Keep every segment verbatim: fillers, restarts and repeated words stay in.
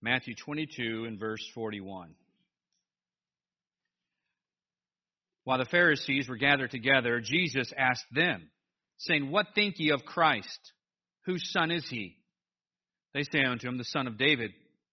Matthew twenty-two and verse forty-one. While the Pharisees were gathered together, Jesus asked them, saying, What think ye of Christ? Whose son is he? They say unto him, The son of David.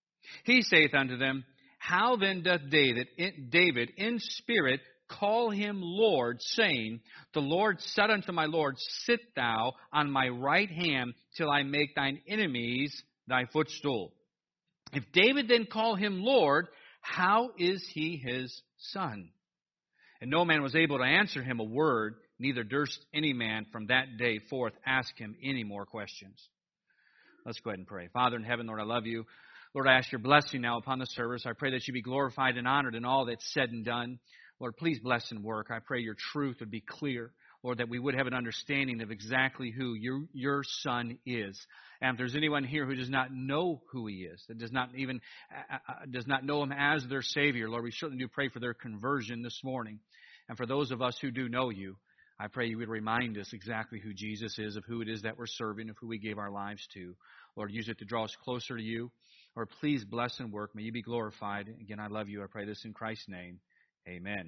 He saith unto them, How then doth David, David in spirit call him Lord, saying, The Lord said unto my Lord, Sit thou on my right hand till I make thine enemies thy footstool. If David then call him Lord, how is he his son? And no man was able to answer him a word, neither durst any man from that day forth ask him any more questions. Let's go ahead and pray. Father in heaven, Lord, I love you. Lord, I ask your blessing now upon the service. I pray that you be glorified and honored in all that's said and done. Lord, please bless and work. I pray your truth would be clear. Lord, that we would have an understanding of exactly who your, your Son is. And if there's anyone here who does not know who he is, that does not even uh, does not know him as their Savior, Lord, we certainly do pray for their conversion this morning. And for those of us who do know you, I pray you would remind us exactly who Jesus is, of who it is that we're serving, of who we gave our lives to. Lord, use it to draw us closer to you. Lord, please bless and work. May you be glorified. Again, I love you. I pray this in Christ's name. Amen.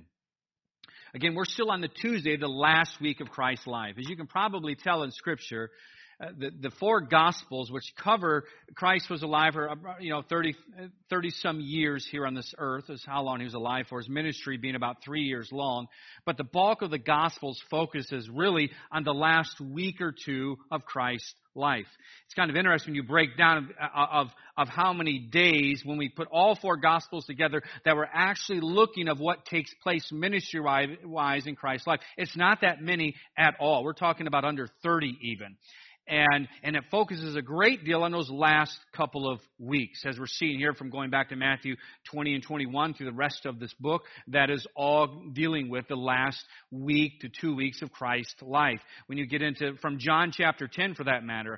Again, we're still on the Tuesday, the last week of Christ's life. As you can probably tell in Scripture, uh, the, the four Gospels, which cover Christ was alive for, you know, thirty, thirty some years here on this earth, is how long he was alive for, his ministry being about three years long. But the bulk of the Gospels focuses really on the last week or two of Christ's life. It's kind of interesting when you break down of, of, of how many days, when we put all four Gospels together, that we're actually looking of what takes place ministry-wise in Christ's life. It's not that many at all. We're talking about under thirty even. And, and it focuses a great deal on those last couple of weeks. As we're seeing here from going back to Matthew twenty and twenty-one through the rest of this book, that is all dealing with the last week to two weeks of Christ's life. When you get into, from John chapter ten for that matter,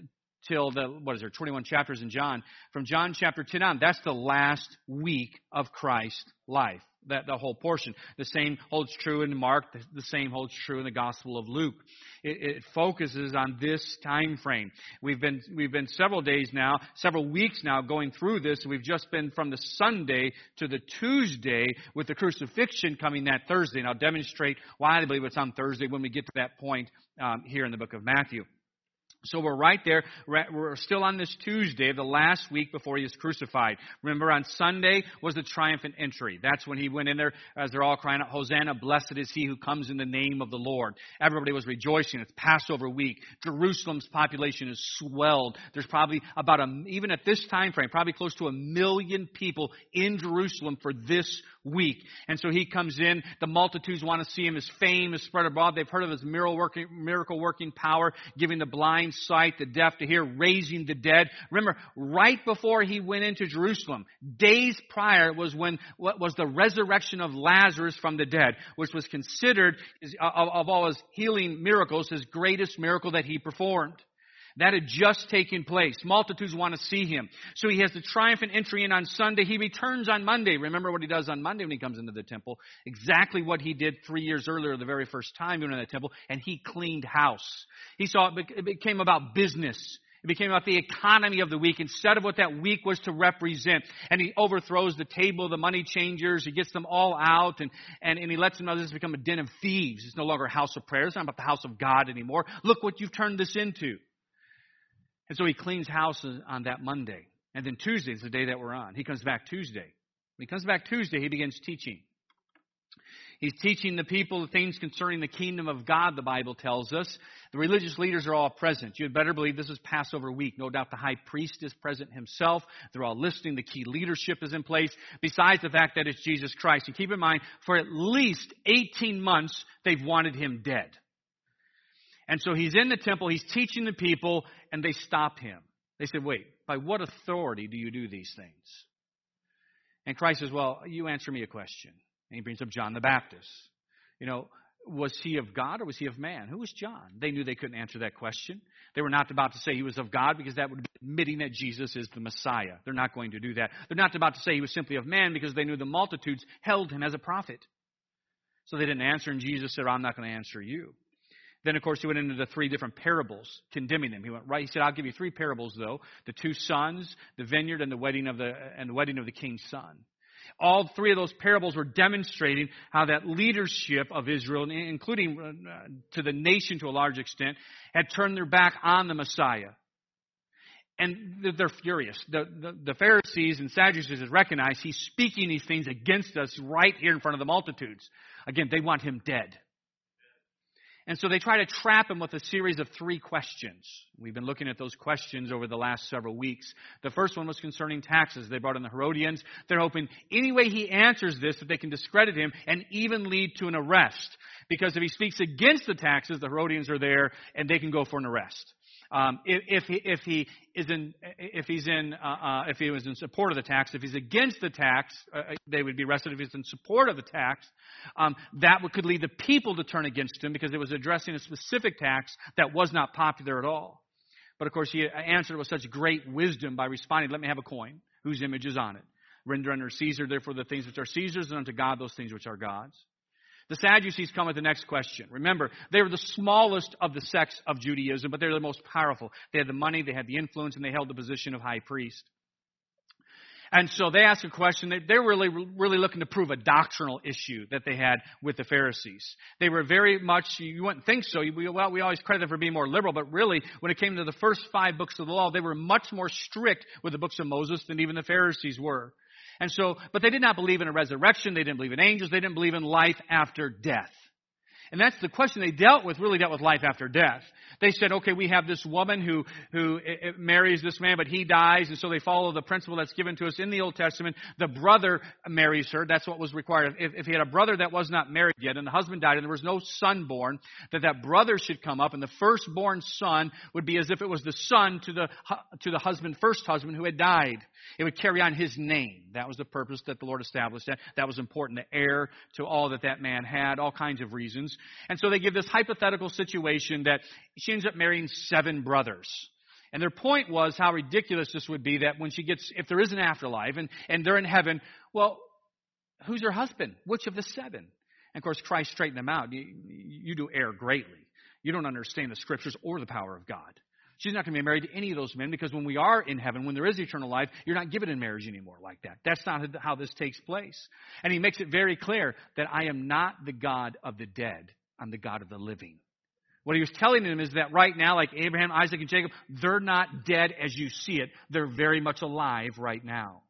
till the, what is there, twenty-one chapters in John, from John chapter ten on, that's the last week of Christ's life. That the whole portion. The same holds true in Mark. The, the same holds true in the Gospel of Luke. It, it focuses on this time frame. We've been we've been several days now, several weeks now going through this. We've just been from the Sunday to the Tuesday with the crucifixion coming that Thursday. And I'll demonstrate why I believe it's on Thursday when we get to that point um, here in the book of Matthew. So we're right there. We're still on this Tuesday, the last week before he was crucified. Remember, on Sunday was the triumphant entry. That's when he went in there as they're all crying out, Hosanna, blessed is he who comes in the name of the Lord. Everybody was rejoicing. It's Passover week. Jerusalem's population is swelled. There's probably about, a, even at this time frame, probably close to a million people in Jerusalem for this week. And so he comes in. The multitudes want to see him. His fame is spread abroad. They've heard of his miracle working, miracle working power, giving the blind sight, the deaf to hear, raising the dead. Remember, right before he went into Jerusalem, days prior was when what was the resurrection of Lazarus from the dead, which was considered, of, of all his healing miracles, his greatest miracle that he performed. That had just taken place. Multitudes want to see him. So he has the triumphant entry in on Sunday. He returns on Monday. Remember what he does on Monday when he comes into the temple? Exactly what he did three years earlier, the very first time he went into the temple, and he cleaned house. He saw it became about business. It became about the economy of the week instead of what that week was to represent. And he overthrows the table of the money changers. He gets them all out, and, and, and he lets them know this has become a den of thieves. It's no longer a house of prayer. It's not about the house of God anymore. Look what you've turned this into. And so he cleans house on that Monday. And then Tuesday is the day that we're on. He comes back Tuesday. When he comes back Tuesday, he begins teaching. He's teaching the people the things concerning the kingdom of God, the Bible tells us. The religious leaders are all present. You had better believe this is Passover week. No doubt the high priest is present himself. They're all listening. The key leadership is in place. Besides the fact that it's Jesus Christ. And keep in mind, for at least eighteen months, they've wanted him dead. And so he's in the temple, he's teaching the people, and they stop him. They said, wait, by what authority do you do these things? And Christ says, well, you answer me a question. And he brings up John the Baptist. You know, was he of God or was he of man? Who was John? They knew they couldn't answer that question. They were not about to say he was of God because that would be admitting that Jesus is the Messiah. They're not going to do that. They're not about to say he was simply of man because they knew the multitudes held him as a prophet. So they didn't answer, and Jesus said, I'm not going to answer you. Then, of course, he went into the three different parables, condemning them. He went right. He said, "I'll give you three parables, though: the two sons, the vineyard, and the wedding of the and the wedding of the king's son." All three of those parables were demonstrating how that leadership of Israel, including uh, to the nation to a large extent, had turned their back on the Messiah. And they're furious. The, the, the Pharisees and Sadducees recognize he's speaking these things against us right here in front of the multitudes. Again, they want him dead. And so they try to trap him with a series of three questions. We've been looking at those questions over the last several weeks. The first one was concerning taxes. They brought in the Herodians. They're hoping any way he answers this that they can discredit him and even lead to an arrest. Because if he speaks against the taxes, the Herodians are there and they can go for an arrest. Um, if, if he if he is in if he's in uh, uh, if he was in support of the tax, if he's against the tax, uh, they would be arrested. If he's in support of the tax, um, that would, could lead the people to turn against him because it was addressing a specific tax that was not popular at all. But of course, he answered with such great wisdom by responding, "Let me have a coin whose image is on it. Render unto Caesar therefore the things which are Caesar's, and unto God those things which are God's." The Sadducees come with the next question. Remember, they were the smallest of the sects of Judaism, but they're the most powerful. They had the money, they had the influence, and they held the position of high priest. And so they ask a question. They're really, really looking to prove a doctrinal issue that they had with the Pharisees. They were very much, you wouldn't think so. Well, we always credit them for being more liberal, but really, when it came to the first five books of the law, they were much more strict with the books of Moses than even the Pharisees were. And so, but they did not believe in a resurrection. They didn't believe in angels. They didn't believe in life after death. And that's the question they dealt with, really dealt with life after death. They said, okay, we have this woman who, who marries this man, but he dies. And so they follow the principle that's given to us in the Old Testament. The brother marries her. That's what was required. If, if he had a brother that was not married yet and the husband died and there was no son born, that that brother should come up and the firstborn son would be as if it was the son to the, to the husband, first husband who had died. It would carry on his name. That was the purpose that the Lord established. That, that was important. The heir to all that that man had, all kinds of reasons. And so they give this hypothetical situation that she ends up marrying seven brothers. And their point was how ridiculous this would be that when she gets, if there is an afterlife and, and they're in heaven, well, who's her husband? Which of the seven? And of course, Christ straightened them out. You, you do err greatly. You don't understand the scriptures or the power of God. She's not going to be married to any of those men because when we are in heaven, when there is eternal life, you're not given in marriage anymore like that. That's not how this takes place. And he makes it very clear that I am not the God of the dead. I'm the God of the living. What he was telling them is that right now, like Abraham, Isaac, and Jacob, they're not dead as you see it. They're very much alive right now.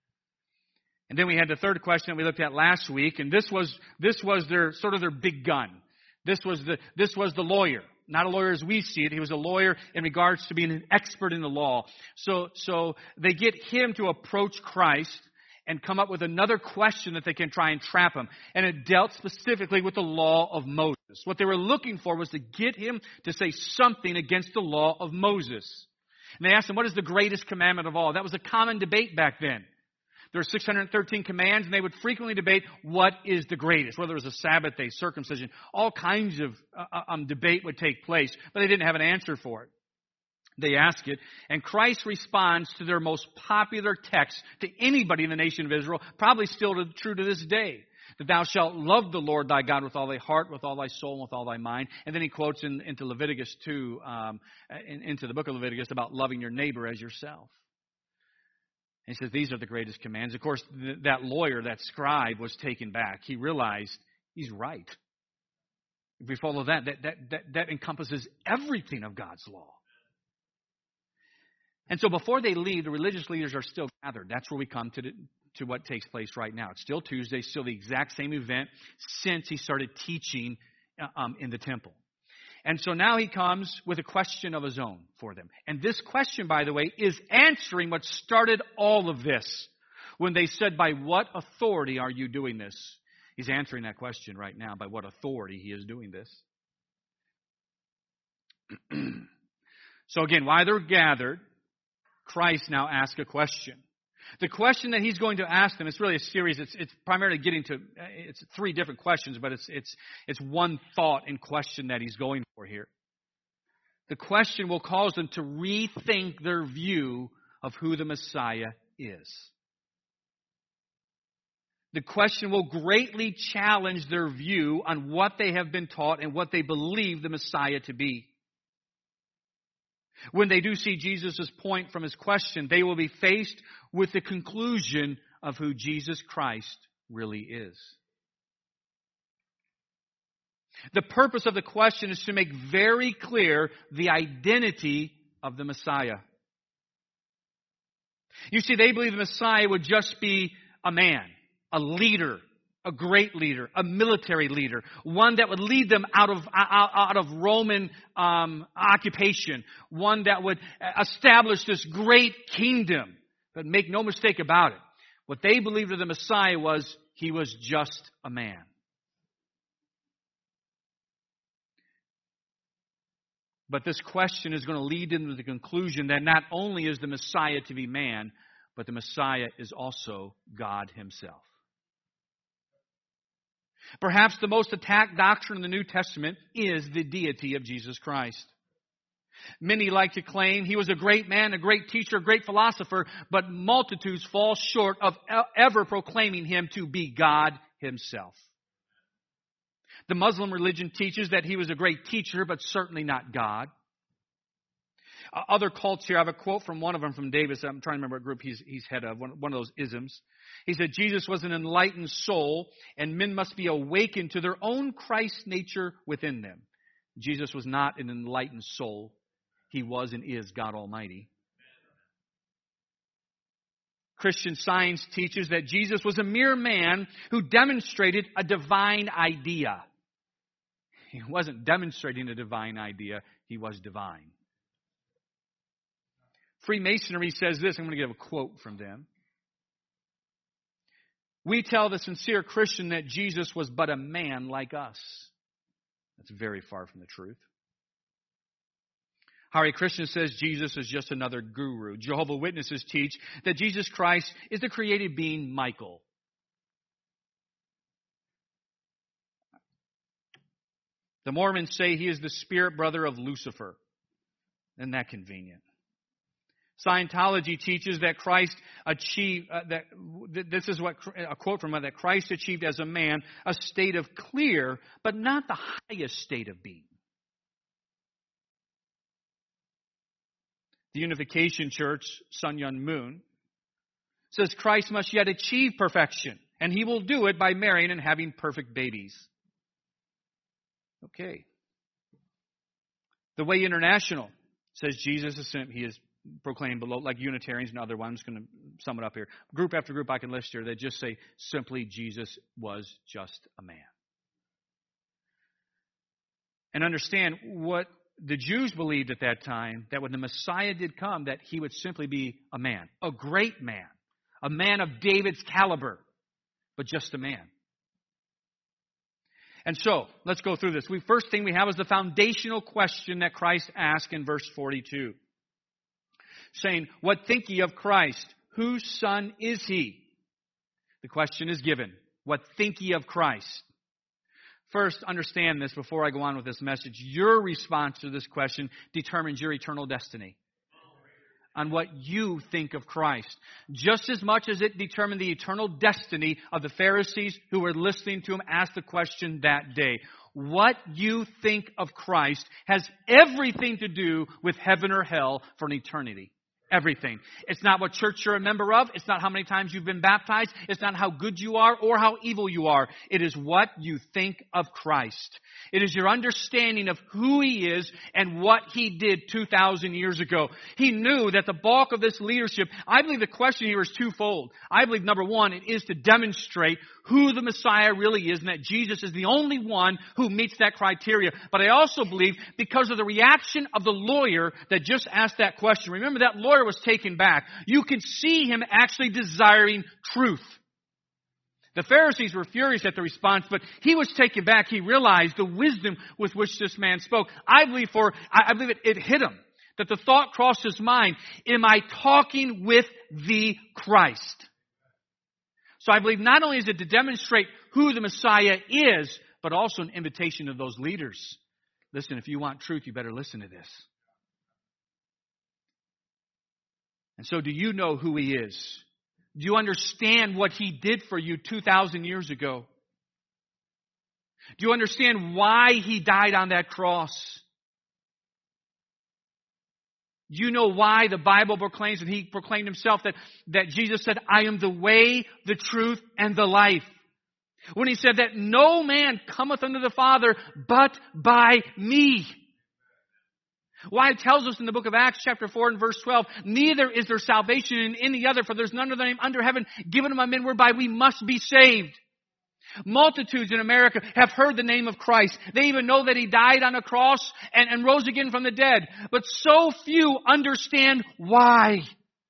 And then we had the third question that we looked at last week, and this was this was their sort of their big gun. This was the this was the lawyer. Not a lawyer as we see it. He was a lawyer in regards to being an expert in the law. So, so they get him to approach Christ and come up with another question that they can try and trap him. And it dealt specifically with the law of Moses. What they were looking for was to get him to say something against the law of Moses. And they asked him, what is the greatest commandment of all? That was a common debate back then. There were six hundred thirteen commands, and they would frequently debate what is the greatest, whether it was a Sabbath day, circumcision. All kinds of uh, um, debate would take place, but they didn't have an answer for it. They ask it, and Christ responds to their most popular text to anybody in the nation of Israel, probably still to, true to this day, that thou shalt love the Lord thy God with all thy heart, with all thy soul, and with all thy mind. And then he quotes in, into Leviticus two, um, in, into the book of Leviticus about loving your neighbor as yourself. He says, these are the greatest commands. Of course, th- that lawyer, that scribe, was taken back. He realized he's right. If we follow that, that, that, that, that encompasses everything of God's law. And so before they leave, the religious leaders are still gathered. That's where we come to, the, to what takes place right now. It's still Tuesday, still the exact same event since he started teaching um, in the temple. And so now he comes with a question of his own for them. And this question, by the way, is answering what started all of this. When they said, by what authority are you doing this? He's answering that question right now, by what authority he is doing this. So again, while they're gathered, Christ now asks a question. The question that he's going to ask them, it's really a series. It's, it's primarily getting to, it's three different questions, but it's, it's, it's one thought and question that he's going for here. The question will cause them to rethink their view of who the Messiah is. The question will greatly challenge their view on what they have been taught and what they believe the Messiah to be. When they do see Jesus' point from his question, they will be faced with the conclusion of who Jesus Christ really is. The purpose of the question is to make very clear the identity of the Messiah. You see, they believe the Messiah would just be a man, a leader, a great leader, a military leader, one that would lead them out of out, out of Roman um, occupation, one that would establish this great kingdom. But make no mistake about it, what they believed of the Messiah was he was just a man. But this question is going to lead them to the conclusion that not only is the Messiah to be man, but the Messiah is also God himself. Perhaps the most attacked doctrine in the New Testament is the deity of Jesus Christ. Many like to claim he was a great man, a great teacher, a great philosopher, but multitudes fall short of ever proclaiming him to be God himself. The Muslim religion teaches that he was a great teacher, but certainly not God. Uh, other cults here, I have a quote from one of them from Davis. I'm trying to remember what group he's, he's head of, one, one of those isms. He said, Jesus was an enlightened soul, and men must be awakened to their own Christ nature within them. Jesus was not an enlightened soul. He was and is God Almighty. Christian Science teaches that Jesus was a mere man who demonstrated a divine idea. He wasn't demonstrating a divine idea. He was divine. Freemasonry says this. I'm going to give a quote from them. We tell the sincere Christian that Jesus was but a man like us. That's very far from the truth. Hare Krishna says Jesus is just another guru. Jehovah's Witnesses teach that Jesus Christ is the created being Michael. The Mormons say he is the spirit brother of Lucifer. Isn't that convenient? Scientology teaches that Christ achieved, uh, that this is what a quote from it, that Christ achieved as a man a state of clear, but not the highest state of being. The Unification Church, Sun Myung Moon, says Christ must yet achieve perfection, and he will do it by marrying and having perfect babies. Okay. The Way International says Jesus is he is proclaimed below, like Unitarians and other ones. I'm just going to sum it up here. Group after group I can list here, they just say simply Jesus was just a man. And understand what the Jews believed at that time, that when the Messiah did come, that he would simply be a man, a great man, a man of David's caliber, but just a man. And so, let's go through this. We first thing we have is the foundational question that Christ asked in verse forty-two. Saying, what think ye of Christ? Whose son is he? The question is given. What think ye of Christ? First, understand this before I go on with this message. Your response to this question determines your eternal destiny. On what you think of Christ. Just as much as it determined the eternal destiny of the Pharisees who were listening to him ask the question that day. What you think of Christ has everything to do with heaven or hell for an eternity. Everything. It's not what church you're a member of. It's not how many times you've been baptized. It's not how good you are or how evil you are. It is what you think of Christ. It is your understanding of who he is and what he did two thousand years ago. He knew that the bulk of this leadership, I believe the question here is twofold. I believe, number one, it is to demonstrate who the Messiah really is and that Jesus is the only one who meets that criteria. But I also believe because of the reaction of the lawyer that just asked that question. Remember, that lawyer was taken back. You can see him actually desiring truth. The Pharisees were furious at the response, but he was taken back. He realized the wisdom with which this man spoke. I believe for, I believe it, it hit him. That the thought crossed his mind, am I talking with the Christ? So I believe not only is it to demonstrate who the Messiah is, but also an invitation to those leaders. Listen, if you want truth, you better listen to this. And so do you know who he is? Do you understand what He did for you two thousand years ago? Do you understand why He died on that cross? Do you know why the Bible proclaims, and He proclaimed Himself, that, that Jesus said, I am the way, the truth, and the life. When He said that no man cometh unto the Father but by me. Why it tells us in the book of Acts chapter four and verse twelve, neither is there salvation in any other, for there's none other name under heaven given among men whereby we must be saved. Multitudes in America have heard the name of Christ. They even know that He died on a cross and, and rose again from the dead. But so few understand why.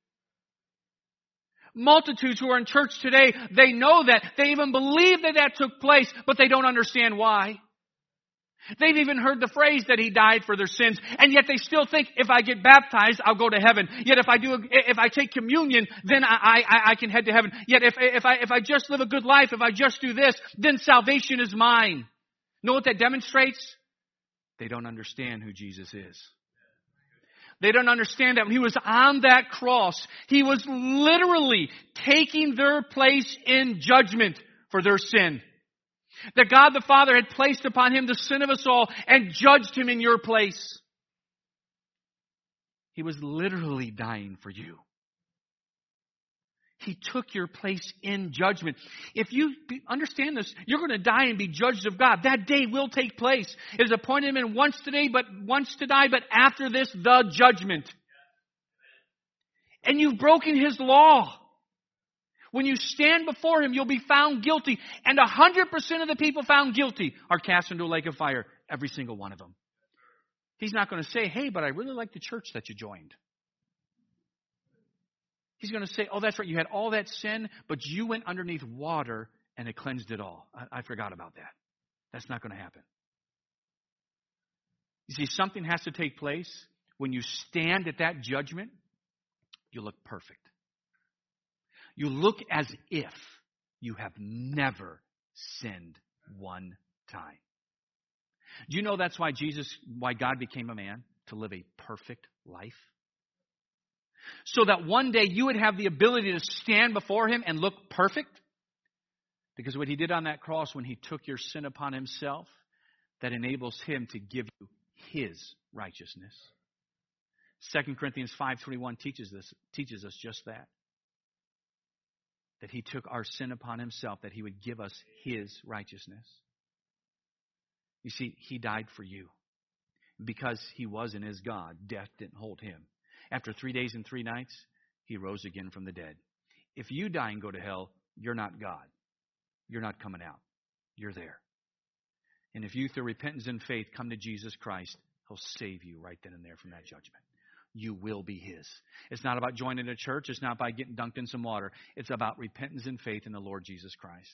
Multitudes who are in church today, they know that. They even believe that that took place, but they don't understand why. They've even heard the phrase that He died for their sins, and yet they still think, if I get baptized, I'll go to heaven. Yet if I do, if I take communion, then I, I, I can head to heaven. Yet if, if I, if I just live a good life, if I just do this, then salvation is mine. Know what that demonstrates? They don't understand who Jesus is. They don't understand that when He was on that cross, He was literally taking their place in judgment for their sin. That God the Father had placed upon Him the sin of us all and judged Him in your place. He was literally dying for you. He took your place in judgment. If you understand this, you're going to die and be judged of God. That day will take place. It is appointed Him once today, but once to die, but after this, the judgment. And you've broken His law. When you stand before Him, you'll be found guilty. And one hundred percent of the people found guilty are cast into a lake of fire. Every single one of them. He's not going to say, hey, but I really like the church that you joined. He's going to say, oh, that's right, you had all that sin, but you went underneath water and it cleansed it all. I, I forgot about that. That's not going to happen. You see, something has to take place. When you stand at that judgment, you look perfect. You look as if you have never sinned one time. Do you know that's why Jesus, why God became a man? To live a perfect life. So that one day you would have the ability to stand before Him and look perfect. Because what He did on that cross when He took your sin upon Himself, that enables Him to give you His righteousness. Second Corinthians five twenty-one teaches this, teaches us just that. That He took our sin upon Himself, that He would give us His righteousness. You see, He died for you. Because He was and is God, death didn't hold Him. After three days and three nights, He rose again from the dead. If you die and go to hell, you're not God. You're not coming out. You're there. And if you, through repentance and faith, come to Jesus Christ, He'll save you right then and there from that judgment. You will be His. It's not about joining a church. It's not by getting dunked in some water. It's about repentance and faith in the Lord Jesus Christ.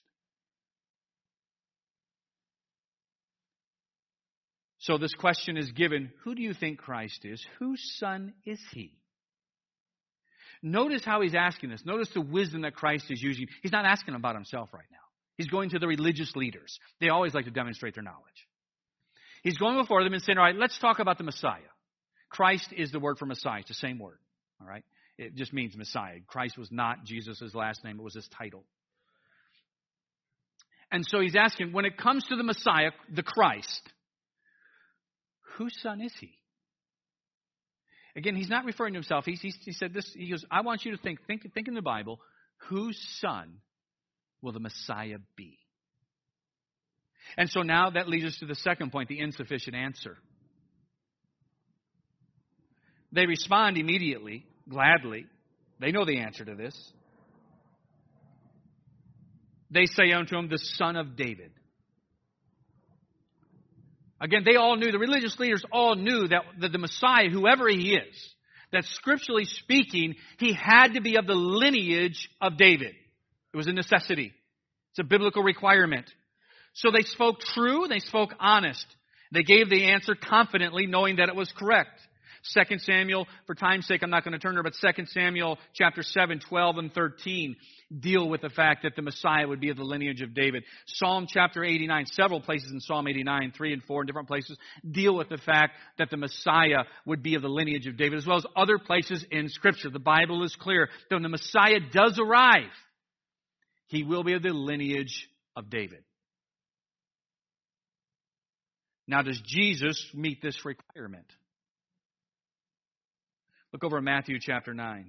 So this question is given, who do you think Christ is? Whose son is He? Notice how He's asking this. Notice the wisdom that Christ is using. He's not asking about Himself right now. He's going to the religious leaders. They always like to demonstrate their knowledge. He's going before them and saying, all right, let's talk about the Messiah. Christ is the word for Messiah. It's the same word. All right? It just means Messiah. Christ was not Jesus' last name. It was His title. And so He's asking, when it comes to the Messiah, the Christ, whose son is He? Again, He's not referring to Himself. He's, he's, he said this. He goes, I want you to think, think, think in the Bible, whose son will the Messiah be? And so now that leads us to the second point, the insufficient answer. They respond immediately, gladly. They know the answer to this. They say unto Him, the Son of David. Again, they all knew, the religious leaders all knew that the, the Messiah, whoever He is, that scripturally speaking, He had to be of the lineage of David. It was a necessity. It's a biblical requirement. So they spoke true, they spoke honest. They gave the answer confidently, knowing that it was correct. Second Samuel, for time's sake, I'm not going to turn there, but Second Samuel chapter seven, twelve, and thirteen deal with the fact that the Messiah would be of the lineage of David. Psalm chapter eighty-nine, several places in Psalm eighty-nine, three and four in different places, deal with the fact that the Messiah would be of the lineage of David, as well as other places in Scripture. The Bible is clear that when the Messiah does arrive, he will be of the lineage of David. Now, does Jesus meet this requirement? Look over at Matthew chapter nine.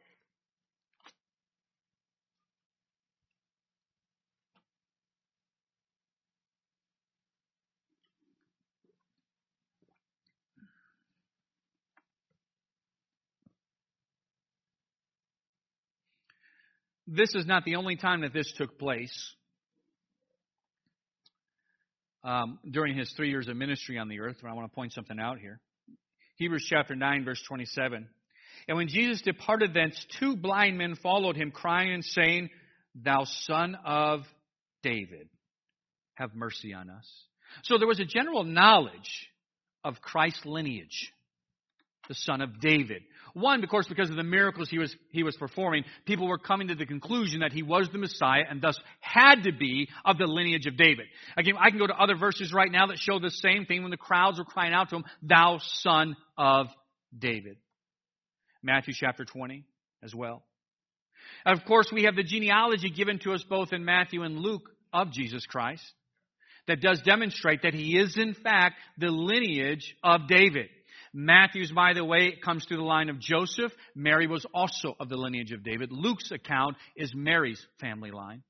This is not the only time that this took place. Um, during his three years of ministry on the earth, I want to point something out here. Hebrews chapter nine, verse twenty-seven. And when Jesus departed thence, two blind men followed him, crying and saying, Thou son of David, have mercy on us. So there was a general knowledge of Christ's lineage, the son of David. One, of course, because of the miracles he was he was performing, people were coming to the conclusion that he was the Messiah and thus had to be of the lineage of David. Again, I can go to other verses right now that show the same thing when the crowds were crying out to him, Thou son of David. Matthew chapter twenty as well. Of course, we have the genealogy given to us both in Matthew and Luke of Jesus Christ that does demonstrate that he is in fact the lineage of David. Matthew's, by the way, comes through the line of Joseph. Mary was also of the lineage of David. Luke's account is Mary's family line.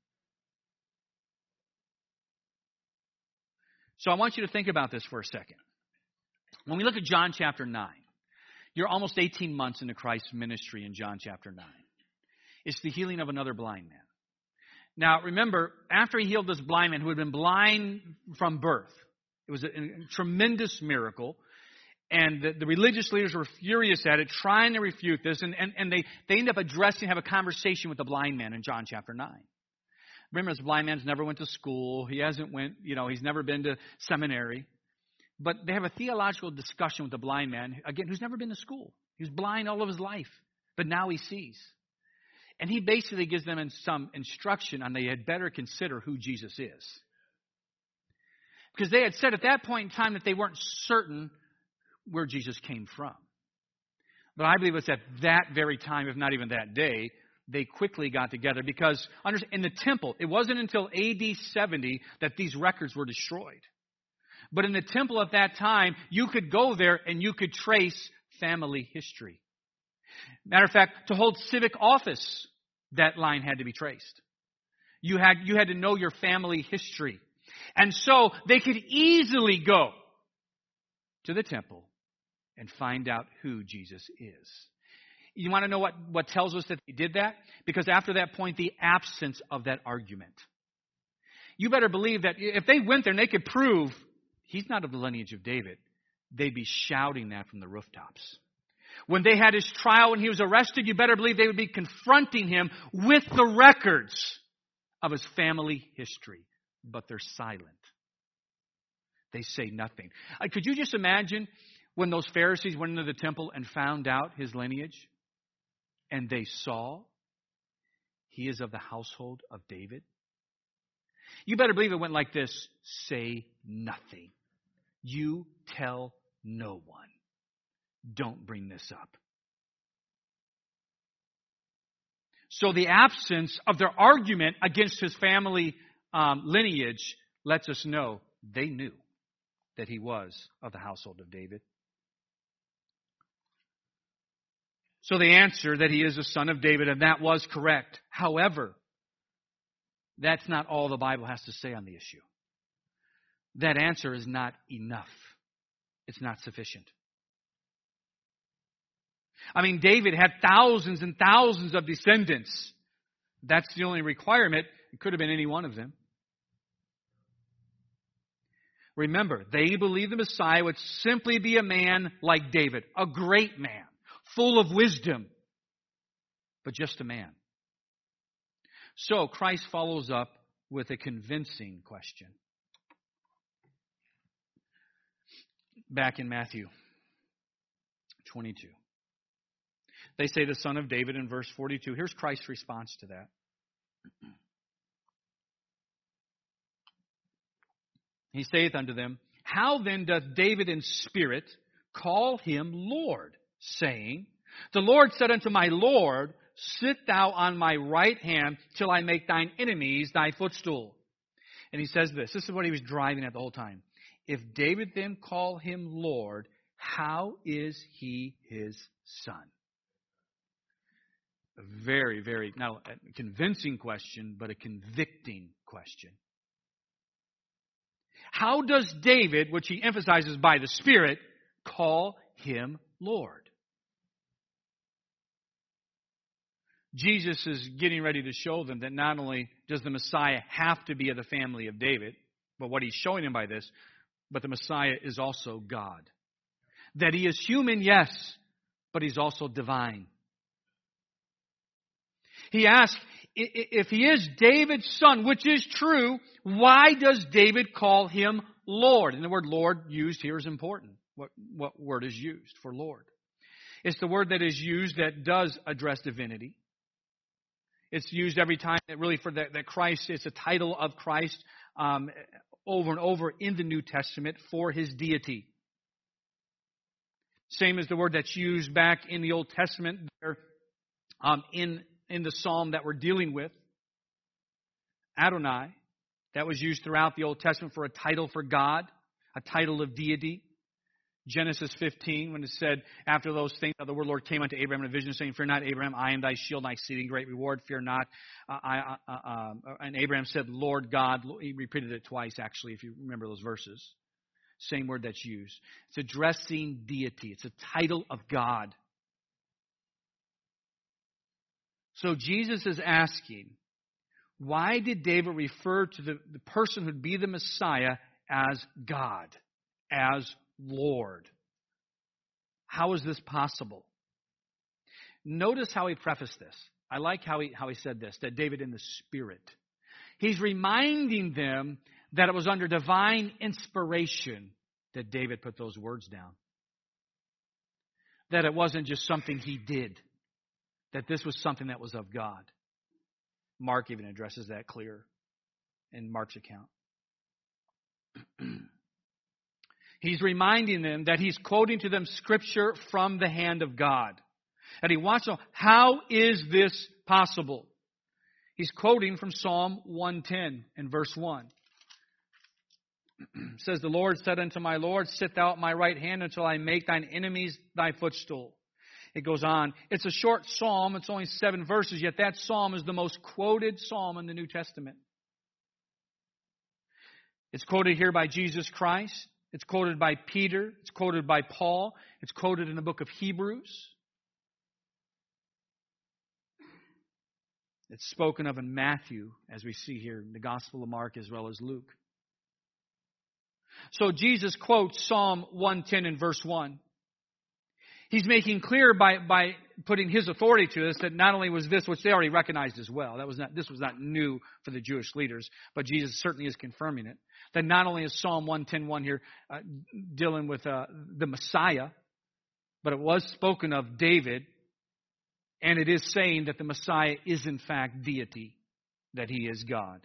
So I want you to think about this for a second. When we look at John chapter nine, you're almost eighteen months into Christ's ministry in John chapter nine. It's the healing of another blind man. Now, remember, after he healed this blind man who had been blind from birth, it was a, a tremendous miracle. And the, the religious leaders were furious at it, trying to refute this. And, and, and they, they end up addressing, have a conversation with the blind man in John chapter nine. Remember, this blind man's never went to school. He hasn't went, you know, he's never been to seminary. But they have a theological discussion with the blind man, again, who's never been to school. He was blind all of his life, but now he sees. And he basically gives them in some instruction on they had better consider who Jesus is. Because they had said at that point in time that they weren't certain where Jesus came from. But I believe it's at that very time, if not even that day, they quickly got together because in the temple, it wasn't until A D seventy that these records were destroyed. But in the temple at that time, you could go there and you could trace family history. Matter of fact, to hold civic office, that line had to be traced. You had, you had to know your family history. And so they could easily go to the temple and find out who Jesus is. You want to know what, what tells us that they did that? Because after that point, the absence of that argument. You better believe that if they went there and they could prove he's not of the lineage of David, they'd be shouting that from the rooftops. When they had his trial and he was arrested, you better believe they would be confronting him with the records of his family history. But they're silent. They say nothing. Uh, could you just imagine when those Pharisees went into the temple and found out his lineage? And they saw he is of the household of David. You better believe it went like this. Say nothing. You tell no one. Don't bring this up. So the absence of their argument against his family um, lineage lets us know they knew that he was of the household of David. So they answered that he is a son of David, and that was correct. However, that's not all the Bible has to say on the issue. That answer is not enough. It's not sufficient. I mean, David had thousands and thousands of descendants. That's the only requirement. It could have been any one of them. Remember, they believed the Messiah would simply be a man like David, a great man, full of wisdom, but just a man. So Christ follows up with a convincing question. Back in Matthew twenty-two. They say the Son of David in verse forty-two. Here's Christ's response to that. He saith unto them, How then doth David in spirit call him Lord, saying, The Lord said unto my Lord, Sit thou on my right hand till I make thine enemies thy footstool. And he says this. This is what he was driving at the whole time. If David then call him Lord, how is he his son? A very, very, not a convincing question, but a convicting question. How does David, which he emphasizes by the Spirit, call him Lord? Jesus is getting ready to show them that not only does the Messiah have to be of the family of David, but what he's showing them by this, but the Messiah is also God. That he is human, yes, but he's also divine. He asks, if he is David's son, which is true, why does David call him Lord? And the word Lord used here is important. What, what word is used for Lord? It's the word that is used that does address divinity. It's used every time that really for that, that Christ, it's a title of Christ um, over and over in the New Testament for his deity. Same as the word that's used back in the Old Testament there, um, in in the psalm that we're dealing with, Adonai, that was used throughout the Old Testament for a title for God, a title of deity. Genesis fifteen, when it said, after those things, the word Lord came unto Abraham in a vision, saying, Fear not, Abraham, I am thy shield, thy exceeding great reward. Fear not. Uh, I, uh, uh, and Abraham said, Lord God. He repeated it twice, actually, if you remember those verses. Same word that's used. It's addressing deity. It's a title of God. So Jesus is asking, why did David refer to the, the person who'd be the Messiah as God, as Lord? How is this possible? Notice how he prefaced this. I like how he, how he said this, that David in the Spirit. He's reminding them that it was under divine inspiration that David put those words down. That it wasn't just something he did. That this was something that was of God. Mark even addresses that clear in Mark's account. He's reminding them that he's quoting to them Scripture from the hand of God. And he wants to know, how is this possible? He's quoting from Psalm one ten in verse one. It says, The Lord said unto my Lord, Sit thou at my right hand until I make thine enemies thy footstool. It goes on. It's a short psalm. It's only seven verses, yet that psalm is the most quoted psalm in the New Testament. It's quoted here by Jesus Christ. It's quoted by Peter. It's quoted by Paul. It's quoted in the book of Hebrews. It's spoken of in Matthew, as we see here in the Gospel of Mark as well as Luke. So Jesus quotes Psalm one ten in verse one. He's making clear by, by putting his authority to this that not only was this, which they already recognized as well, that was not this was not new for the Jewish leaders, but Jesus certainly is confirming it. That not only is Psalm one ten one here uh, dealing with uh, the Messiah, but it was spoken of David, and it is saying that the Messiah is in fact deity, that he is God.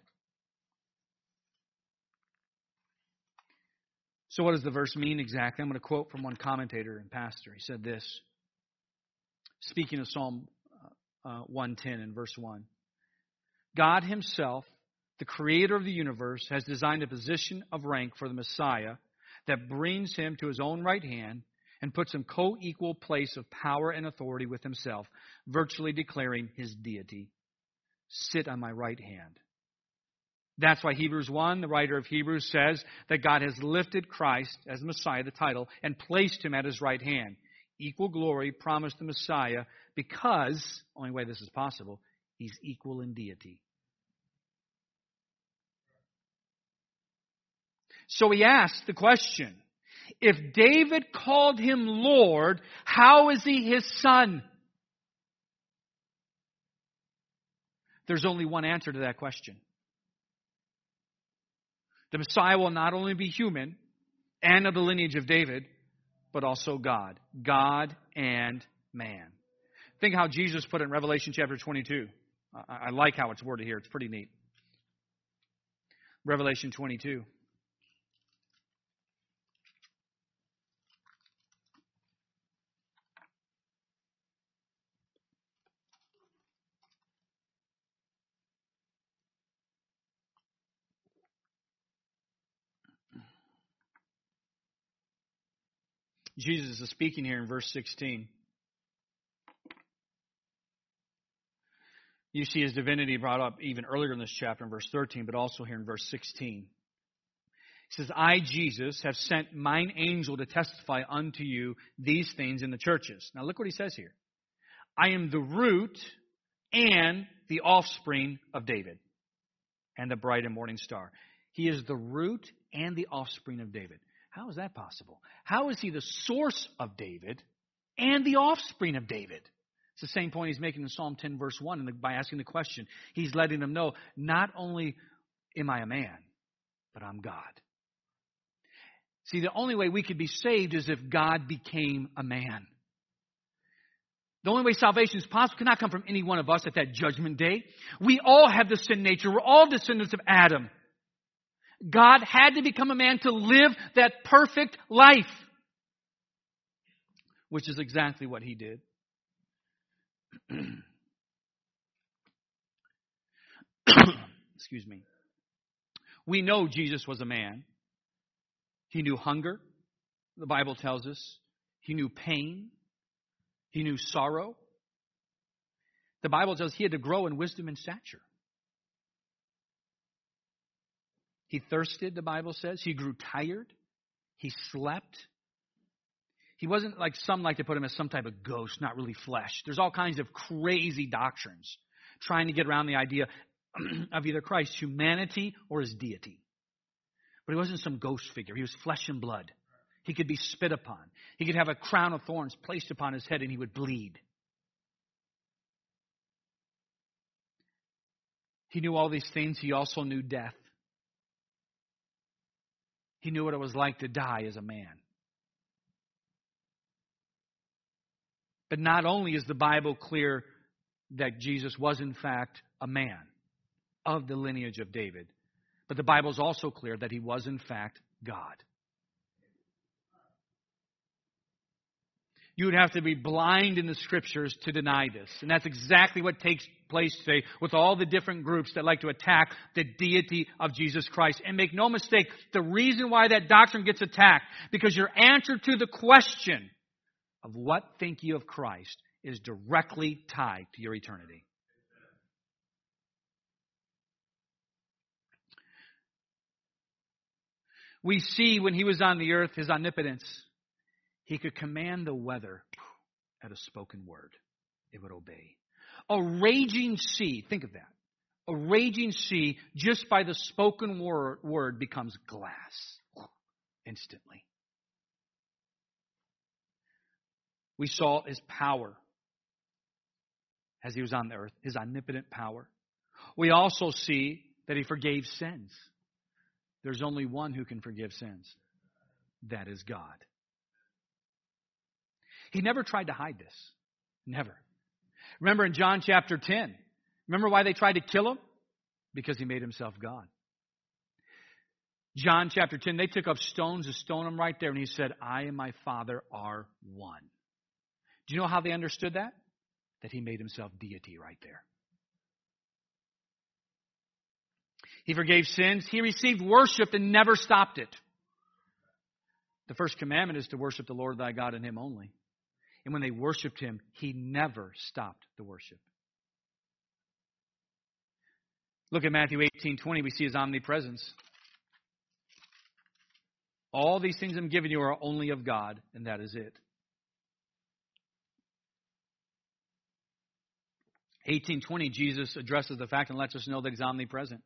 So what does the verse mean exactly? I'm going to quote from one commentator and pastor. He said this, speaking of Psalm uh, one ten in verse one. God himself, the creator of the universe, has designed a position of rank for the Messiah that brings him to his own right hand and puts him co-equal place of power and authority with himself, virtually declaring his deity. Sit on my right hand. That's why Hebrews one, the writer of Hebrews, says that God has lifted Christ as Messiah, the title, and placed him at his right hand. Equal glory promised the Messiah because, only way this is possible, he's equal in deity. So he asked the question, if David called him Lord, how is he his son? There's only one answer to that question. The Messiah will not only be human and of the lineage of David, but also God. God and man. Think how Jesus put it in Revelation chapter twenty-two. I, I like how it's worded here. It's pretty neat. Revelation twenty-two. Jesus is speaking here in verse sixteen. You see his divinity brought up even earlier in this chapter in verse thirteen, but also here in verse sixteen. He says, I, Jesus, have sent mine angel to testify unto you these things in the churches. Now look what he says here. I am the root and the offspring of David and the bright and morning star. He is the root and the offspring of David. How is that possible? How is he the source of David and the offspring of David? It's the same point he's making in Psalm ten, verse one, and by asking the question, he's letting them know, not only am I a man, but I'm God. See, the only way we could be saved is if God became a man. The only way salvation is possible cannot come from any one of us at that judgment day. We all have the sin nature. We're all descendants of Adam. God had to become a man to live that perfect life, which is exactly what he did. Excuse me. We know Jesus was a man. He knew hunger, the Bible tells us. He knew pain. He knew sorrow. The Bible tells us he had to grow in wisdom and stature. He thirsted, the Bible says. He grew tired. He slept. He wasn't like some like to put him as some type of ghost, not really flesh. There's all kinds of crazy doctrines trying to get around the idea of either Christ's humanity or his deity. But he wasn't some ghost figure. He was flesh and blood. He could be spit upon. He could have a crown of thorns placed upon his head and he would bleed. He knew all these things. He also knew death. He knew what it was like to die as a man. But not only is the Bible clear that Jesus was in fact a man of the lineage of David, but the Bible is also clear that he was in fact God. You would have to be blind in the Scriptures to deny this. And that's exactly what takes place today with all the different groups that like to attack the deity of Jesus Christ. And make no mistake, the reason why that doctrine gets attacked, because your answer to the question of what think ye of Christ is directly tied to your eternity. We see when he was on the earth his omnipotence. He could command the weather at a spoken word. It would obey. A raging sea, think of that. A raging sea, just by the spoken word, word becomes glass instantly. We saw his power as he was on the earth, his omnipotent power. We also see that he forgave sins. There's only one who can forgive sins. That is God. He never tried to hide this. Never. Remember in John chapter ten, remember why they tried to kill him? Because he made himself God. John chapter ten, they took up stones to stone him right there, and he said, I and my Father are one. Do you know how they understood that? That he made himself deity right there. He forgave sins. He received worship and never stopped it. The first commandment is to worship the Lord thy God and him only. And when they worshiped him, he never stopped the worship. Look at Matthew eighteen twenty. We see his omnipresence. All these things I'm giving you are only of God, and that is it. eighteen twenty, Jesus addresses the fact and lets us know that he's omnipresent.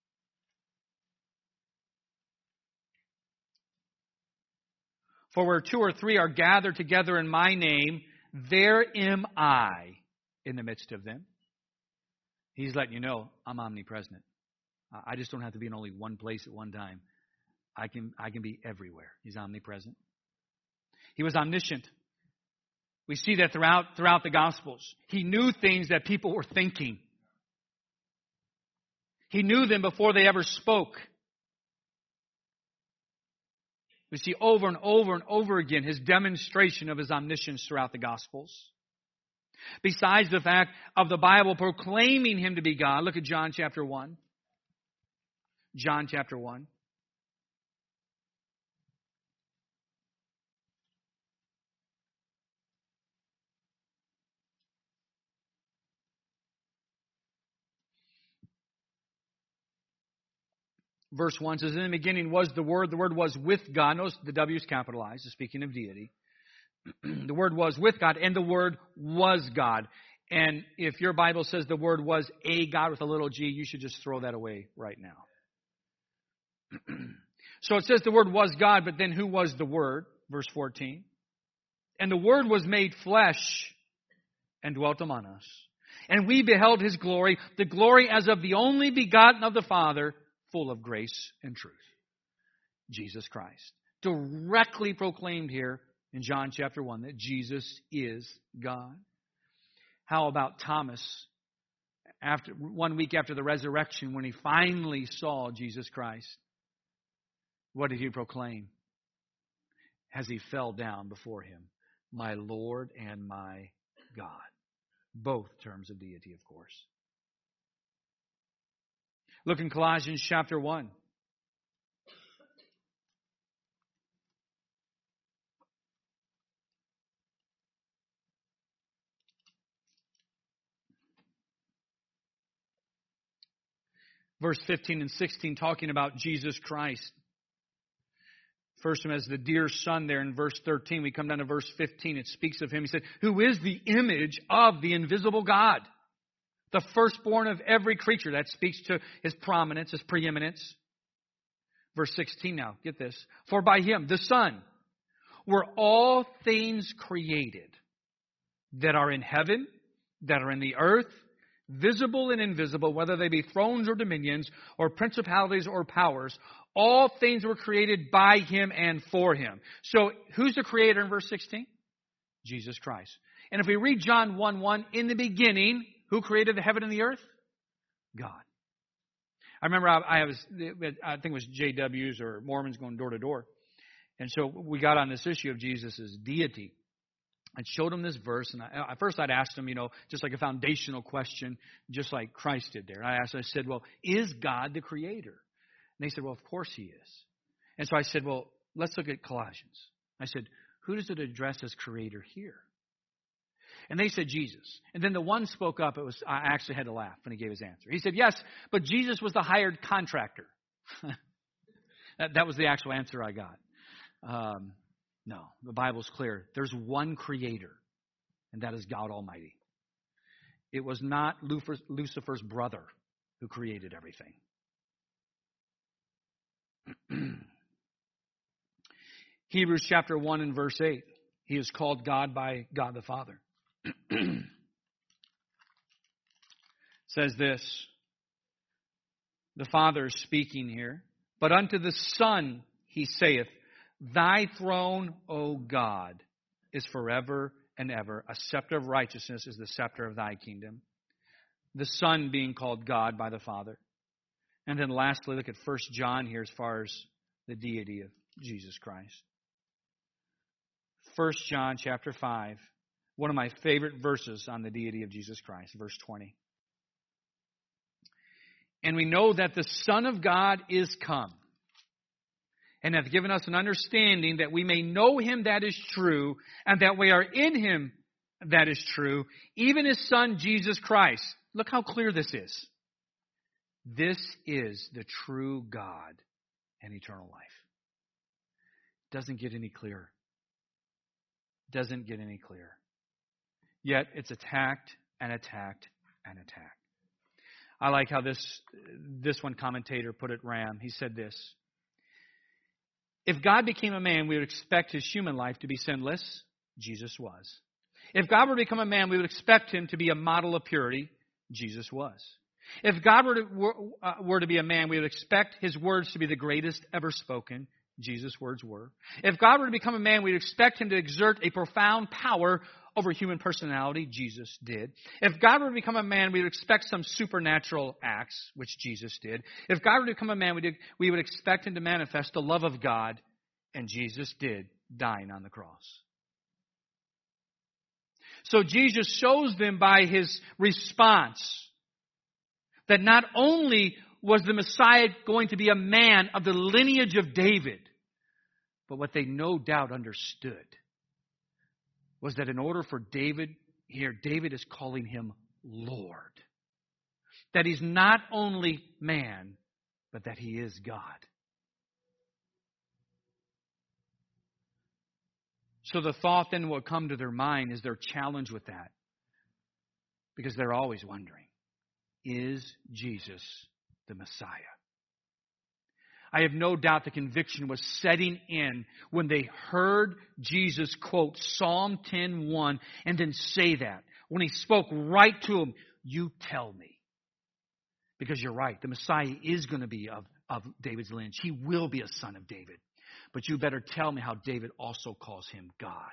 For where two or three are gathered together in my name, there am I in the midst of them. He's letting you know I'm omnipresent. I just don't have to be in only one place at one time. I can, I can be everywhere. He's omnipresent. He was omniscient. We see that throughout, throughout the Gospels. He knew things that people were thinking. He knew them before they ever spoke. We see over and over and over again His demonstration of His omniscience throughout the Gospels. Besides the fact of the Bible proclaiming Him to be God, look at John chapter one. John chapter one. Verse one says, in the beginning was the Word. The Word was with God. Notice the W is capitalized, speaking of deity. The Word was with God, and the Word was God. And if your Bible says the Word was a God with a little g, you should just throw that away right now. So it says the Word was God, but then who was the Word? Verse fourteen. And the Word was made flesh and dwelt among us. And we beheld His glory, the glory as of the only begotten of the Father, full of grace and truth. Jesus Christ. Directly proclaimed here in John chapter one that Jesus is God. How about Thomas? After one week after the resurrection, when he finally saw Jesus Christ, what did he proclaim as he fell down before Him? My Lord and my God. Both terms of deity, of course. Look in Colossians chapter one. Verse fifteen and sixteen, talking about Jesus Christ. First, Him as the dear Son there in verse thirteen. We come down to verse fifteen. It speaks of Him. He said, who is the image of the invisible God, the firstborn of every creature. That speaks to His prominence, His preeminence. Verse sixteen now, get this. For by Him, the Son, were all things created that are in heaven, that are in the earth, visible and invisible, whether they be thrones or dominions, or principalities or powers. All things were created by Him and for Him. So, who's the creator in verse sixteen? Jesus Christ. And if we read John one one, in the beginning, who created the heaven and the earth? God. I remember I, I was, I think it was J Ws or Mormons going door to door. And so we got on this issue of Jesus' deity. I showed them this verse, and I, at first I'd asked them, you know, just like a foundational question, just like Christ did there. I asked, I said, well, is God the creator? And they said, well, of course He is. And so I said, well, let's look at Colossians. I said, who does it address as creator here? And they said, Jesus. And then the one spoke up. It was I actually had to laugh when he gave his answer. He said, yes, but Jesus was the hired contractor. that, that was the actual answer I got. Um, no, the Bible's clear. There's one creator, and that is God Almighty. It was not Lucifer's brother who created everything. Hebrews chapter one and verse eight. He is called God by God the Father. Says this. The Father is speaking here. But unto the Son He saith, Thy throne, O God, is forever and ever. A scepter of righteousness is the scepter of Thy kingdom. The Son being called God by the Father. And then lastly, look at First John here as far as the deity of Jesus Christ. First John chapter five. One of my favorite verses on the deity of Jesus Christ. Verse twenty. And we know that the Son of God is come, and hath given us an understanding that we may know Him that is true, and that we are in Him that is true, even His Son Jesus Christ. Look how clear this is. This is the true God and eternal life. Doesn't get any clearer. Doesn't get any clearer. Yet it's attacked and attacked and attacked. I like how this, this one commentator put it, Ram. He said this. If God became a man, we would expect His human life to be sinless. Jesus was. If God were to become a man, we would expect Him to be a model of purity. Jesus was. If God were to, were, uh, were to be a man, we would expect His words to be the greatest ever spoken. Jesus' words were. If God were to become a man, we'd expect him to exert a profound power over human personality. Jesus did. If God were to become a man, we would expect some supernatural acts, which Jesus did. If God were to become a man, we, did, we would expect him to manifest the love of God, and Jesus did, dying on the cross. So Jesus shows them by his response that not only was the Messiah going to be a man of the lineage of David, but what they no doubt understood was that in order for David, here David is calling him Lord. That he's not only man, but that he is God. So the thought then will come to their mind is their challenge with that. Because they're always wondering, is Jesus the Messiah? I have no doubt the conviction was setting in when they heard Jesus quote Psalm ten one and then say that. When he spoke right to them, you tell me. Because you're right, the Messiah is going to be of, of David's lineage. He will be a son of David. But you better tell me how David also calls him God.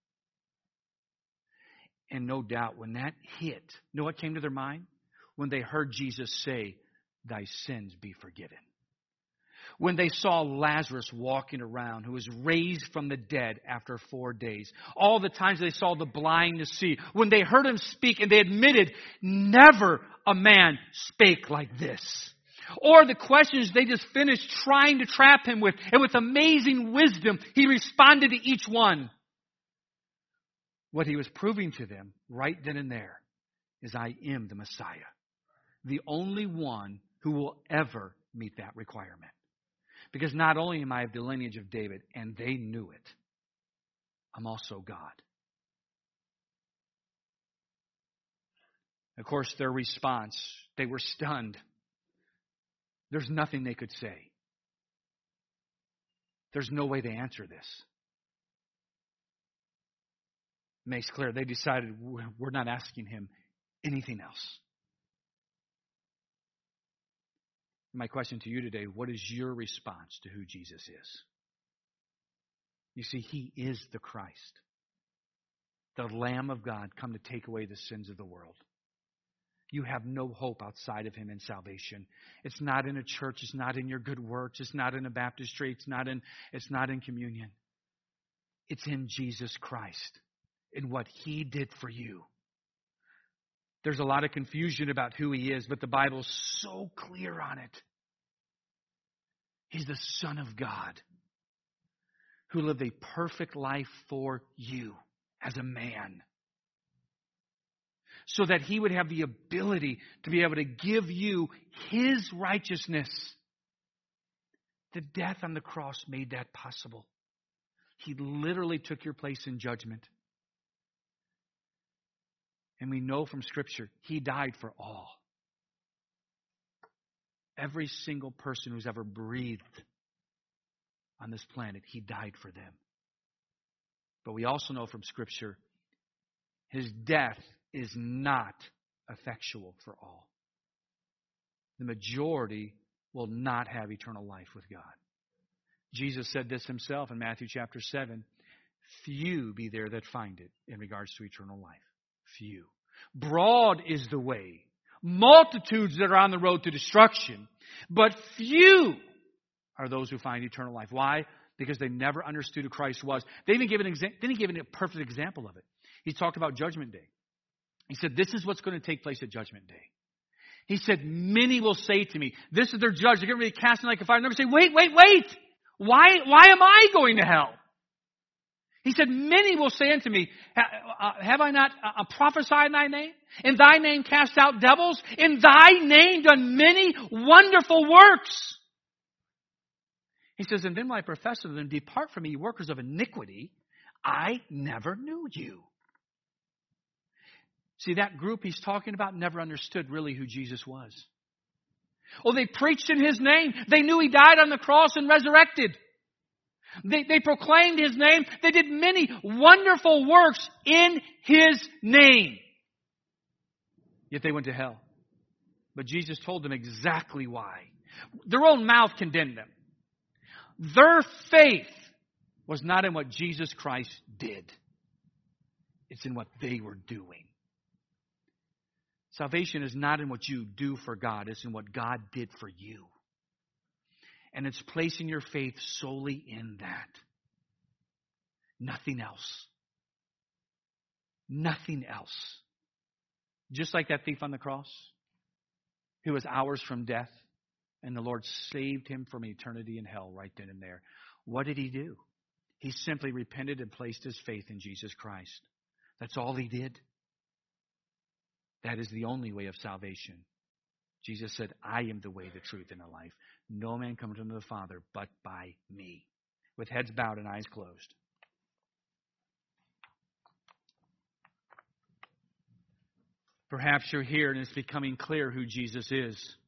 And no doubt when that hit, you know what came to their mind? When they heard Jesus say, thy sins be forgiven. When they saw Lazarus walking around, who was raised from the dead after four days. All the times they saw the blind to see. When they heard him speak and they admitted, never a man spake like this. Or the questions they just finished trying to trap him with. And with amazing wisdom, he responded to each one. What he was proving to them right then and there is I am the Messiah. The only one who will ever meet that requirement. Because not only am I of the lineage of David, and they knew it, I'm also God. Of course, their response, they were stunned. There's nothing they could say. There's no way they answer this. It makes clear they decided we're not asking him anything else. My question to you today, what is your response to who Jesus is? You see, he is the Christ, the Lamb of God come to take away the sins of the world. You have no hope outside of him in salvation. It's not in a church. It's not in your good works. It's not in a baptistry. It's not in, it's not in communion. It's in Jesus Christ, in what he did for you. There's a lot of confusion about who he is, but the Bible's so clear on it. He's the Son of God who lived a perfect life for you as a man, so that he would have the ability to be able to give you his righteousness. The death on the cross made that possible. He literally took your place in judgment. And we know from Scripture, he died for all. Every single person who's ever breathed on this planet, he died for them. But we also know from Scripture, his death is not effectual for all. The majority will not have eternal life with God. Jesus said this himself in Matthew chapter seven. Few be there that find it in regards to eternal life. Few. Broad is the way. Multitudes that are on the road to destruction. But few are those who find eternal life. Why? Because they never understood who Christ was. They even gave an exa- they didn't give a perfect example of it. He talked about Judgment Day. He said, this is what's going to take place at Judgment Day. He said, many will say to me, this is their judge. They're going to be cast in like a fire. And they're going to say, wait, wait, wait. Why, why am I going to hell? He said, many will say unto me, have I not prophesied in thy name? In thy name cast out devils? In thy name done many wonderful works? He says, and then will I profess to them, depart from me, you workers of iniquity. I never knew you. See, that group he's talking about never understood really who Jesus was. Oh, they preached in his name. They knew he died on the cross and resurrected. They, they proclaimed his name. They did many wonderful works in his name. Yet they went to hell. But Jesus told them exactly why. Their own mouth condemned them. Their faith was not in what Jesus Christ did. It's in what they were doing. Salvation is not in what you do for God. It's in what God did for you. And it's placing your faith solely in that. Nothing else. Nothing else. Just like that thief on the cross, who was hours from death, and the Lord saved him from eternity in hell right then and there. What did he do? He simply repented and placed his faith in Jesus Christ. That's all he did. That is the only way of salvation. Jesus said, I am the way, the truth, and the life. No man comes unto the Father but by me. With heads bowed and eyes closed. Perhaps you're here and it's becoming clear who Jesus is.